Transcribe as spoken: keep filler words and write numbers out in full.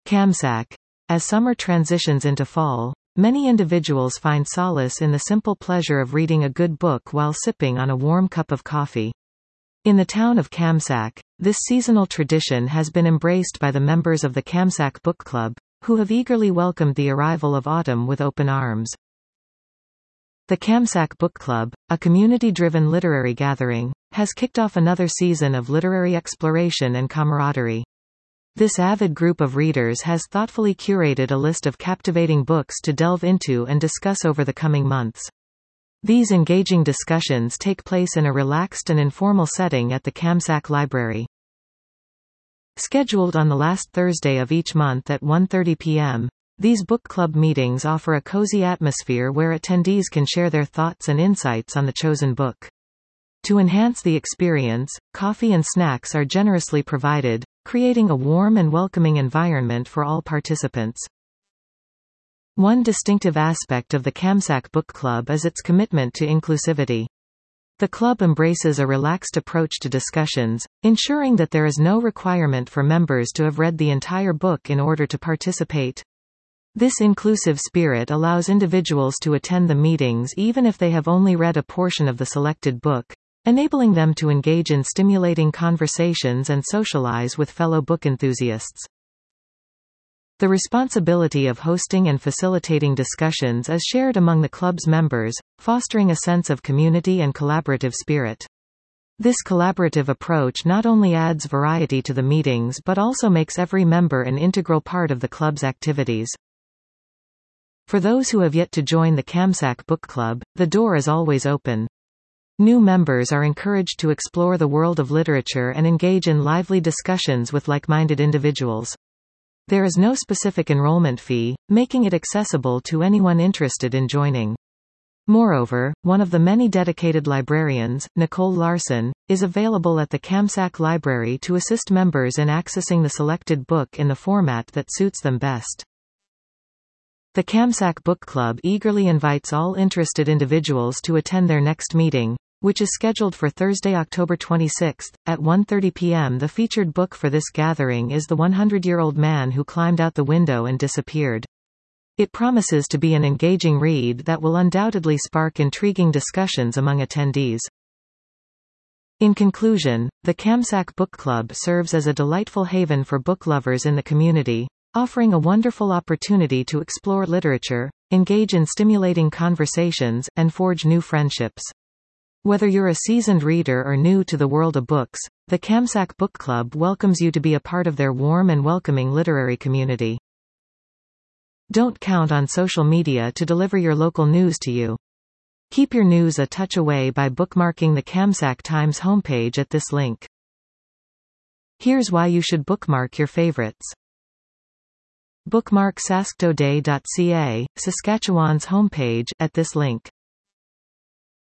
Kamsak. As summer transitions into fall, many individuals find solace in the simple pleasure of reading a good book while sipping on a warm cup of coffee. In the town of Kamsak, this seasonal tradition has been embraced by the members of the Kamsak Book Club, who have eagerly welcomed the arrival of autumn with open arms. The Kamsak Book Club, a community-driven literary gathering, has kicked off another season of literary exploration and camaraderie. This avid group of readers has thoughtfully curated a list of captivating books to delve into and discuss over the coming months. These engaging discussions take place in a relaxed and informal setting at the Kamsak Library. Scheduled on the last Thursday of each month at one thirty p m, these book club meetings offer a cozy atmosphere where attendees can share their thoughts and insights on the chosen book. To enhance the experience, coffee and snacks are generously provided, creating a warm and welcoming environment for all participants. One distinctive aspect of the Kamsak Book Club is its commitment to inclusivity. The club embraces a relaxed approach to discussions, ensuring that there is no requirement for members to have read the entire book in order to participate. This inclusive spirit allows individuals to attend the meetings even if they have only read a portion of the selected book, enabling them to engage in stimulating conversations and socialize with fellow book enthusiasts. The responsibility of hosting and facilitating discussions is shared among the club's members, fostering a sense of community and collaborative spirit. This collaborative approach not only adds variety to the meetings but also makes every member an integral part of the club's activities. For those who have yet to join the Kamsak Book Club, the door is always open. New members are encouraged to explore the world of literature and engage in lively discussions with like-minded individuals. There is no specific enrollment fee, making it accessible to anyone interested in joining. Moreover, one of the many dedicated librarians, Nicole Larson, is available at the Kamsak Library to assist members in accessing the selected book in the format that suits them best. The Kamsak Book Club eagerly invites all interested individuals to attend their next meeting, which is scheduled for Thursday, October twenty-sixth, at one thirty p m The featured book for this gathering is The hundred-Year-Old Man Who Climbed Out the Window and Disappeared. It promises to be an engaging read that will undoubtedly spark intriguing discussions among attendees. In conclusion, the Kamsak Book Club serves as a delightful haven for book lovers in the community, offering a wonderful opportunity to explore literature, engage in stimulating conversations, and forge new friendships. Whether you're a seasoned reader or new to the world of books, the Kamsak Book Club welcomes you to be a part of their warm and welcoming literary community. Don't count on social media to deliver your local news to you. Keep your news a touch away by bookmarking the Kamsak Times homepage at this link. Here's why you should bookmark your favorites. Bookmark sasktoday dot c a, Saskatchewan's homepage, at this link.